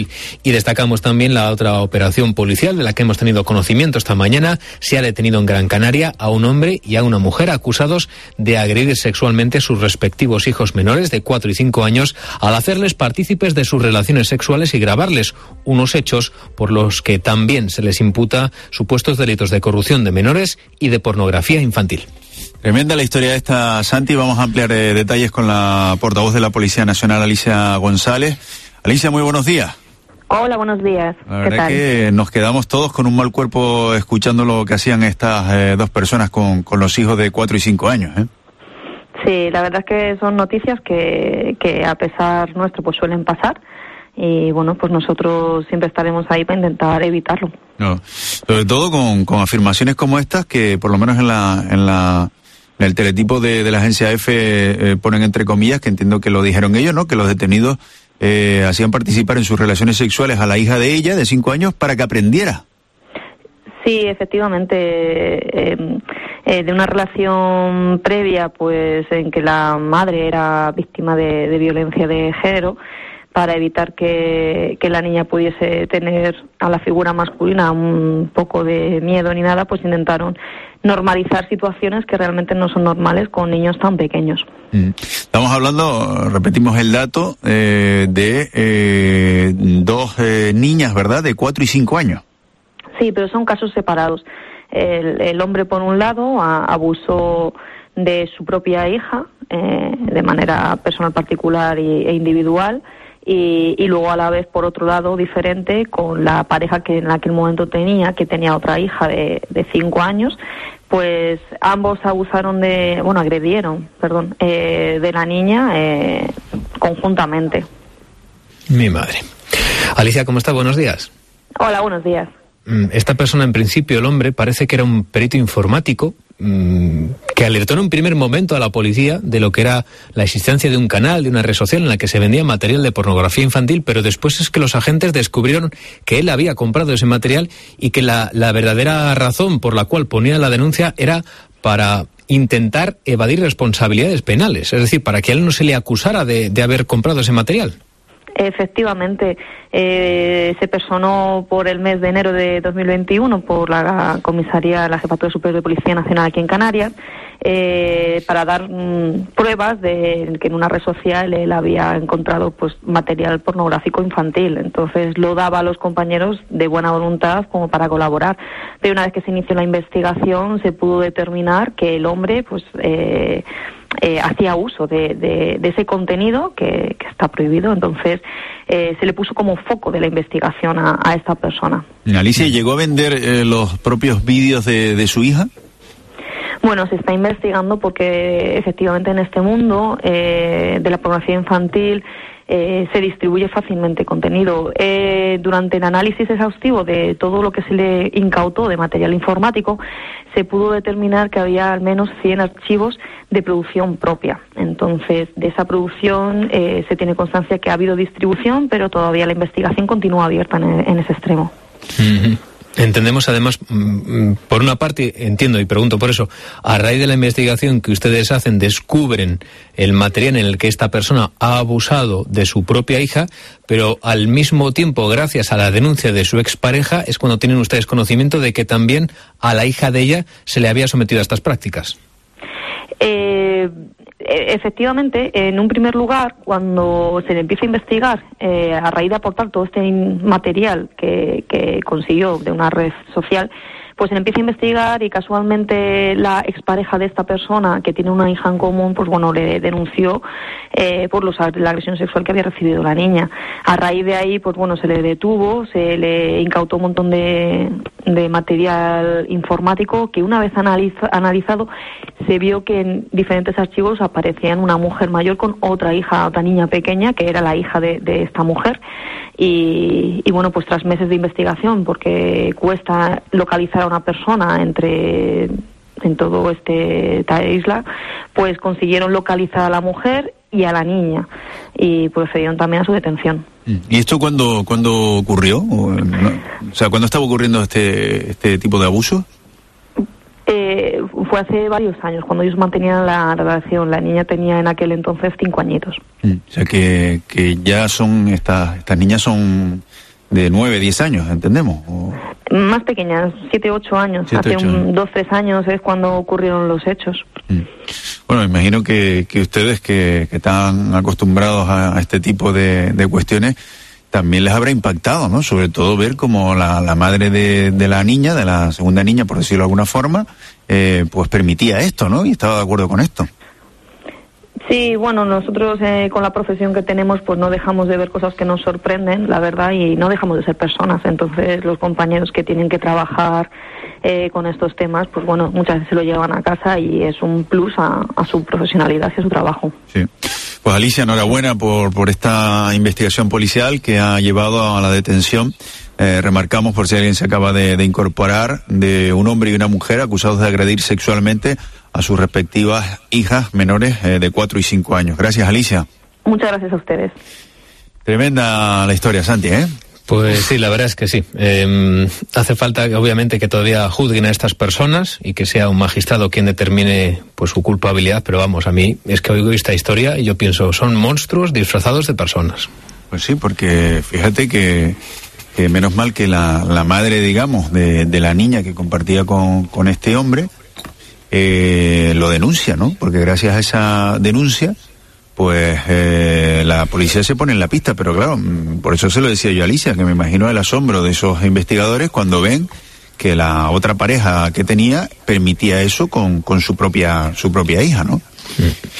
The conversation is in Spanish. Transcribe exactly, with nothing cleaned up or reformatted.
Y destacamos también la otra operación policial de la que hemos tenido conocimiento esta mañana. Se ha detenido en Gran Canaria a un hombre y a una mujer acusados de agredir sexualmente a sus respectivos hijos menores de cuatro y cinco años al hacerles partícipes de sus relaciones sexuales y grabarles, unos hechos por los que también se les imputa supuestos delitos de corrupción de menores y de pornografía infantil. Tremenda la historia de esta, Santi. Vamos a ampliar eh, detalles con la portavoz de la Policía Nacional, Alicia González. Alicia, muy buenos días. Hola, buenos días. La verdad es que nos quedamos todos con un mal cuerpo escuchando lo que hacían estas eh, dos personas con, con los hijos de cuatro y cinco años, ¿eh? Sí, la verdad es que son noticias que, que a pesar nuestro pues suelen pasar y bueno, pues nosotros siempre estaremos ahí para intentar evitarlo. No, sobre todo con, con afirmaciones como estas que por lo menos en la en la en el teletipo de, de la agencia F eh, ponen entre comillas, que entiendo que lo dijeron ellos, ¿no? Que los detenidos Eh, hacían participar en sus relaciones sexuales a la hija de ella, de cinco años, para que aprendiera. Sí, efectivamente, eh, eh, de una relación previa, pues en que la madre era víctima de, de violencia de género, para evitar que, que la niña pudiese tener a la figura masculina un poco de miedo ni nada, pues intentaron normalizar situaciones que realmente no son normales con niños tan pequeños. Mm. Estamos hablando, repetimos el dato, eh, de eh, dos eh, niñas, ¿verdad?, de cuatro y cinco años. Sí, pero son casos separados. El, el hombre, por un lado, a, abusó de su propia hija eh, de manera personal, particular y, e individual, y, y luego a la vez, por otro lado, diferente con la pareja que en aquel momento tenía, que tenía otra hija de, de cinco años, pues ambos abusaron de, bueno, agredieron, perdón, eh, de la niña eh, conjuntamente. Mi madre. Alicia, ¿cómo está? Buenos días. Hola, buenos días. Esta persona, en principio, el hombre, parece que era un perito informático mmm, que alertó en un primer momento a la policía de lo que era la existencia de un canal, de una red social en la que se vendía material de pornografía infantil, pero después es que los agentes descubrieron que él había comprado ese material y que la, la verdadera razón por la cual ponía la denuncia era para intentar evadir responsabilidades penales, es decir, para que a él no se le acusara de, de haber comprado ese material. Efectivamente, eh, se personó por el mes de enero de dos mil veintiuno por la comisaría, la Jefatura Superior de Policía Nacional aquí en Canarias, eh, para dar mmm, pruebas de que en una red social él había encontrado pues material pornográfico infantil. Entonces lo daba a los compañeros de buena voluntad como para colaborar. Pero una vez que se inició la investigación se pudo determinar que el hombre pues eh, Eh, hacía uso de, de, de ese contenido que, que está prohibido. Entonces eh, se le puso como foco de la investigación a, a esta persona. Alicia, ¿llegó a vender eh, los propios vídeos de, de su hija? Bueno, se está investigando porque efectivamente en este mundo eh, de la pornografía infantil eh, se distribuye fácilmente contenido. Eh, durante el análisis exhaustivo de todo lo que se le incautó de material informático, se pudo determinar que había al menos cien archivos de producción propia. Entonces, de esa producción eh, se tiene constancia que ha habido distribución, pero todavía la investigación continúa abierta en, en ese extremo. Mm-hmm. Entendemos además, por una parte, entiendo y pregunto por eso, a raíz de la investigación que ustedes hacen, descubren el material en el que esta persona ha abusado de su propia hija, pero al mismo tiempo, gracias a la denuncia de su expareja, es cuando tienen ustedes conocimiento de que también a la hija de ella se le había sometido a estas prácticas. Eh... Efectivamente, en un primer lugar, cuando se le empieza a investigar, eh, a raíz de aportar todo este material que, que consiguió de una red social, pues se le empieza a investigar y casualmente la expareja de esta persona, que tiene una hija en común, pues bueno, le denunció eh, por los, la agresión sexual que había recibido la niña. A raíz de ahí, pues bueno, se le detuvo, se le incautó un montón de, de material informático que una vez analiza, analizado se vio que en diferentes archivos aparecían una mujer mayor con otra hija, otra niña pequeña, que era la hija de, de esta mujer. Y, y bueno, pues tras meses de investigación, porque cuesta localizar a una persona entre en todo este esta isla, pues consiguieron localizar a la mujer y a la niña y procedieron también a su detención. ¿Y esto cuándo, cuándo ocurrió? O, no, o sea, ¿cuándo estaba ocurriendo este, este tipo de abuso? Eh, fue hace varios años, cuando ellos mantenían la relación. La niña tenía en aquel entonces cinco añitos. Mm, o sea que, que ya son, estas estas niñas son de nueve, diez años, ¿entendemos? O... Más pequeñas, siete, ocho años. siete, hace ocho un, dos, tres años es cuando ocurrieron los hechos. Mm. Bueno, me imagino que, que ustedes que, que están acostumbrados a, a este tipo de, de cuestiones, también les habrá impactado, ¿no? Sobre todo ver cómo la, la madre de, de la niña, de la segunda niña, por decirlo de alguna forma, eh, pues permitía esto, ¿no? Y estaba de acuerdo con esto. Sí, bueno, nosotros eh, con la profesión que tenemos, pues no dejamos de ver cosas que nos sorprenden, la verdad, y no dejamos de ser personas. Entonces, los compañeros que tienen que trabajar eh, con estos temas, pues bueno, muchas veces se lo llevan a casa y es un plus a, a su profesionalidad y a su trabajo. Sí. Pues Alicia, enhorabuena por, por esta investigación policial que ha llevado a la detención, eh, remarcamos por si alguien se acaba de, de incorporar, de un hombre y una mujer acusados de agredir sexualmente a sus respectivas hijas menores eh, de cuatro y cinco años. Gracias, Alicia. Muchas gracias a ustedes. Tremenda la historia, Santi, ¿eh? Pues sí, la verdad es que sí. Eh, hace falta, obviamente, que todavía juzguen a estas personas y que sea un magistrado quien determine pues su culpabilidad, pero vamos, a mí es que oigo esta historia y yo pienso, son monstruos disfrazados de personas. Pues sí, porque fíjate que, que menos mal que la, la madre, digamos, de, de la niña que compartía con, con este hombre, eh, lo denuncia, ¿no? Porque gracias a esa denuncia, pues eh, la policía se pone en la pista, pero claro, por eso se lo decía yo a Alicia, que me imagino el asombro de esos investigadores cuando ven que la otra pareja que tenía permitía eso con, con su propia su propia hija, ¿no? Sí.